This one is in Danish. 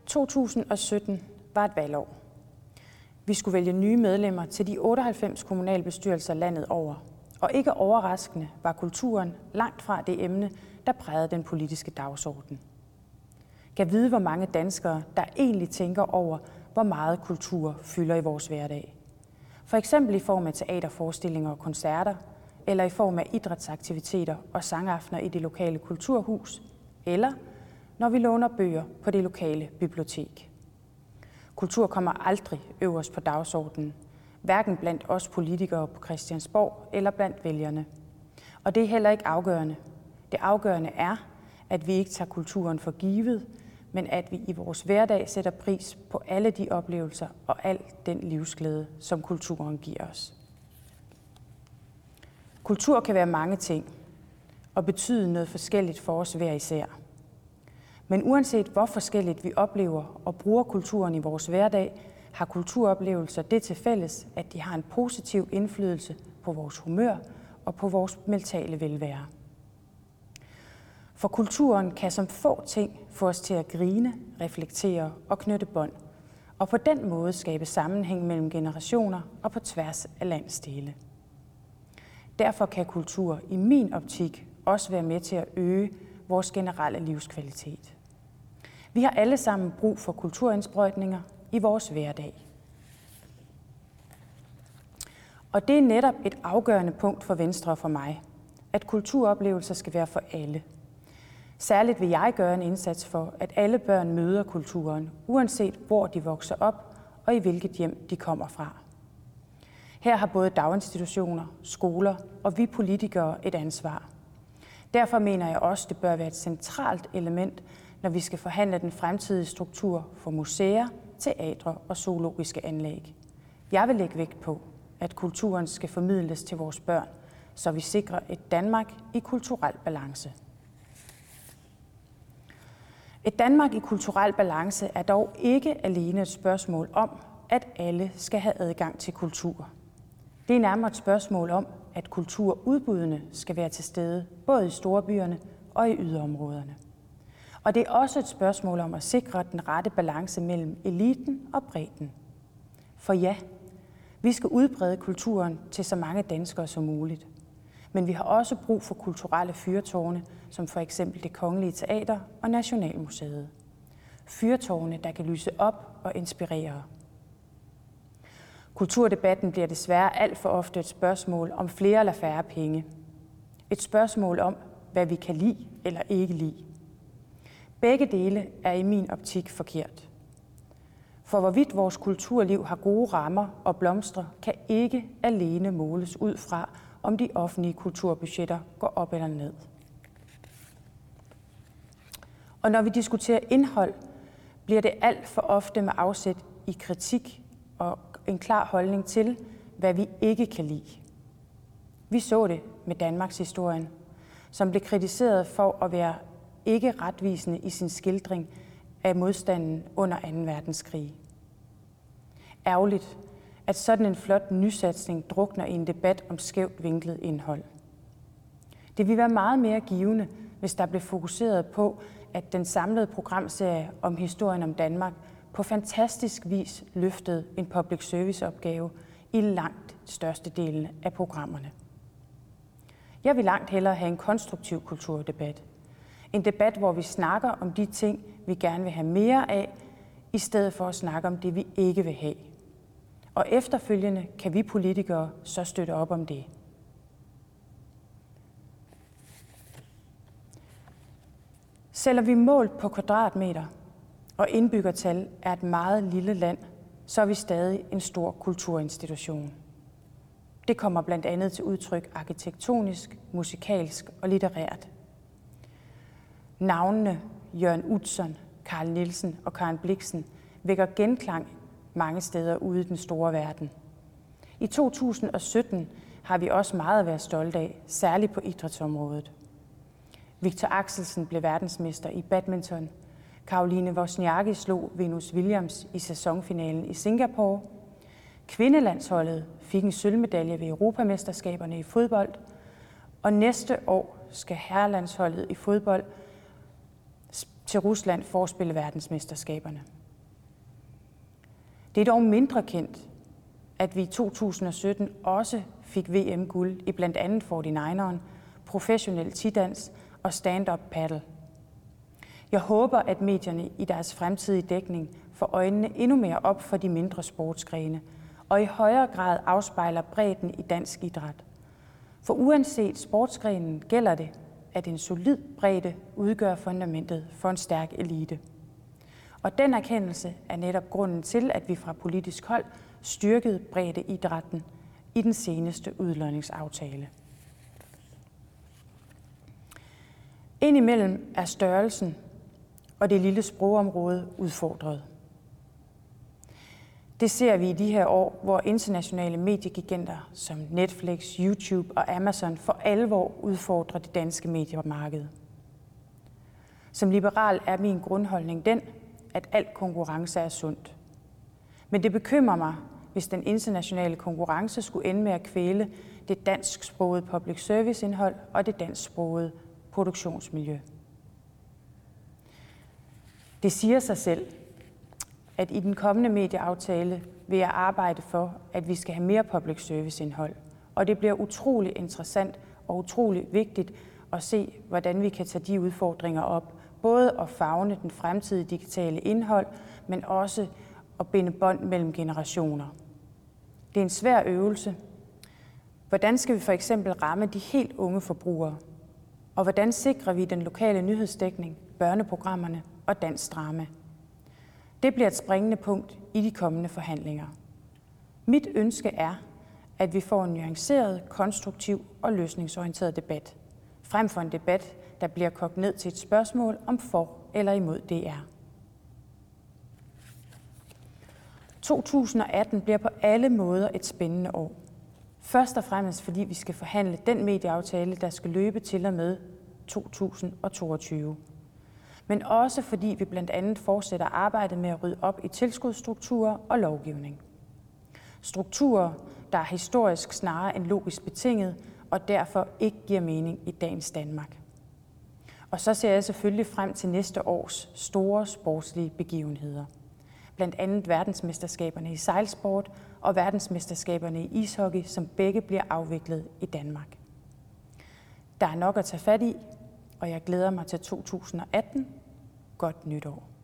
2017 var et valgår. Vi skulle vælge nye medlemmer til de 98 kommunalbestyrelser landet over. Og ikke overraskende var kulturen langt fra det emne, der prægede den politiske dagsorden. Kan vide, hvor mange danskere, der egentlig tænker over, hvor meget kultur fylder i vores hverdag. For eksempel i form af teaterforestillinger og koncerter, eller i form af idrætsaktiviteter og sangaftener i det lokale kulturhus, eller når vi låner bøger på det lokale bibliotek. Kultur kommer aldrig øverst på dagsordenen, hverken blandt os politikere på Christiansborg eller blandt vælgerne. Og det er heller ikke afgørende. Det afgørende er, at vi ikke tager kulturen for givet, men at vi i vores hverdag sætter pris på alle de oplevelser og al den livsglæde, som kulturen giver os. Kultur kan være mange ting og betyde noget forskelligt for os hver især. Men uanset hvor forskelligt vi oplever og bruger kulturen i vores hverdag, har kulturoplevelser det til fælles, at de har en positiv indflydelse på vores humør og på vores mentale velvære. For kulturen kan som få ting få os til at grine, reflektere og knytte bånd, og på den måde skabe sammenhæng mellem generationer og på tværs af landsdele. Derfor kan kultur i min optik også være med til at øge vores generelle livskvalitet. Vi har alle sammen brug for kulturindsprøjtninger i vores hverdag. Og det er netop et afgørende punkt for Venstre og for mig, at kulturoplevelser skal være for alle. Særligt vil jeg gøre en indsats for, at alle børn møder kulturen, uanset hvor de vokser op og i hvilket hjem de kommer fra. Her har både daginstitutioner, skoler og vi politikere et ansvar. Derfor mener jeg også, det bør være et centralt element, når vi skal forhandle den fremtidige struktur for museer, teatre og zoologiske anlæg. Jeg vil lægge vægt på, at kulturen skal formidles til vores børn, så vi sikrer et Danmark i kulturel balance. Et Danmark i kulturel balance er dog ikke alene et spørgsmål om, at alle skal have adgang til kultur. Det er nærmere et spørgsmål om, at kulturudbuddene skal være til stede, både i storbyerne og i yderområderne. Og det er også et spørgsmål om at sikre den rette balance mellem eliten og bredden. For ja, vi skal udbrede kulturen til så mange danskere som muligt. Men vi har også brug for kulturelle fyrtårne, som for eksempel Det Kongelige Teater og Nationalmuseet. Fyrtårne, der kan lyse op og inspirere. Kulturdebatten bliver desværre alt for ofte et spørgsmål om flere eller færre penge. Et spørgsmål om, hvad vi kan lide eller ikke lide. Begge dele er i min optik forkert. For hvorvidt vores kulturliv har gode rammer og blomstrer, kan ikke alene måles ud fra, om de offentlige kulturbudgetter går op eller ned. Og når vi diskuterer indhold, bliver det alt for ofte med afsæt i kritik og en klar holdning til, hvad vi ikke kan lide. Vi så det med Danmarks historien, som blev kritiseret for at være ikke retvisende i sin skildring af modstanden under 2. verdenskrig. Ærgerligt, at sådan en flot nysatsning drukner i en debat om skævt vinklet indhold. Det ville være meget mere givende, hvis der blev fokuseret på, at den samlede programserie om historien om Danmark på fantastisk vis løftede en public service opgave i langt størstedelen af programmerne. Jeg vil langt hellere have en konstruktiv kulturdebat. En debat, hvor vi snakker om de ting, vi gerne vil have mere af, i stedet for at snakke om det, vi ikke vil have. Og efterfølgende kan vi politikere så støtte op om det. Selvom vi målt på kvadratmeter og indbyggertal er et meget lille land, så er vi stadig en stor kulturinstitution. Det kommer blandt andet til udtryk arkitektonisk, musikalsk og litterært. Navnene Jørgen Utzon, Carl Nielsen og Karen Blixen vækker genklang mange steder ude i den store verden. I 2017 har vi også meget at være stolte af, særligt på idrætsområdet. Victor Axelsen blev verdensmester i badminton. Caroline Wozniacki slog Venus Williams i sæsonfinalen i Singapore. Kvindelandsholdet fik en sølvmedalje ved Europamesterskaberne i fodbold. Og næste år skal herrelandsholdet i fodbold til Rusland for at spille verdensmesterskaberne. Det er dog mindre kendt, at vi i 2017 også fik VM-guld i blandt andet 49'eren, professionel tidans og stand-up paddle. Jeg håber, at medierne i deres fremtidige dækning får øjnene endnu mere op for de mindre sportsgrene, og i højere grad afspejler bredden i dansk idræt. For uanset sportsgrenen gælder det, at en solid bredde udgør fundamentet for en stærk elite. Og den erkendelse er netop grunden til, at vi fra politisk hold styrkede breddeidrætten i den seneste udlodningsaftale. Indimellem er størrelsen og det lille sprogområde udfordret. Det ser vi i de her år, hvor internationale mediegiganter som Netflix, YouTube og Amazon for alvor udfordrer det danske mediemarked. Som liberal er min grundholdning den, at al konkurrence er sundt. Men det bekymrer mig, hvis den internationale konkurrence skulle ende med at kvæle det dansksprogede public service indhold og det dansksprogede produktionsmiljø. Det siger sig selv, at i den kommende medieaftale vil jeg arbejde for, at vi skal have mere public service indhold. Og det bliver utrolig interessant og utrolig vigtigt at se, hvordan vi kan tage de udfordringer op. Både at favne den fremtidige digitale indhold, men også at binde bånd mellem generationer. Det er en svær øvelse. Hvordan skal vi for eksempel ramme de helt unge forbrugere? Og hvordan sikrer vi den lokale nyhedsdækning, børneprogrammerne og dansk drama? Det bliver et springende punkt i de kommende forhandlinger. Mit ønske er, at vi får en nuanceret, konstruktiv og løsningsorienteret debat, frem for en debat, der bliver kogt ned til et spørgsmål om for eller imod DR. 2018 bliver på alle måder et spændende år. Først og fremmest fordi vi skal forhandle den medieaftale, der skal løbe til og med 2022. Men også fordi vi blandt andet fortsætter arbejdet med at rydde op i tilskudsstrukturer og lovgivning. Strukturer, der er historisk snarere end logisk betinget, og derfor ikke giver mening i dagens Danmark. Og så ser jeg selvfølgelig frem til næste års store sportslige begivenheder. Blandt andet verdensmesterskaberne i sejlsport og verdensmesterskaberne i ishockey, som begge bliver afviklet i Danmark. Der er nok at tage fat i, og jeg glæder mig til 2018. Godt nytår.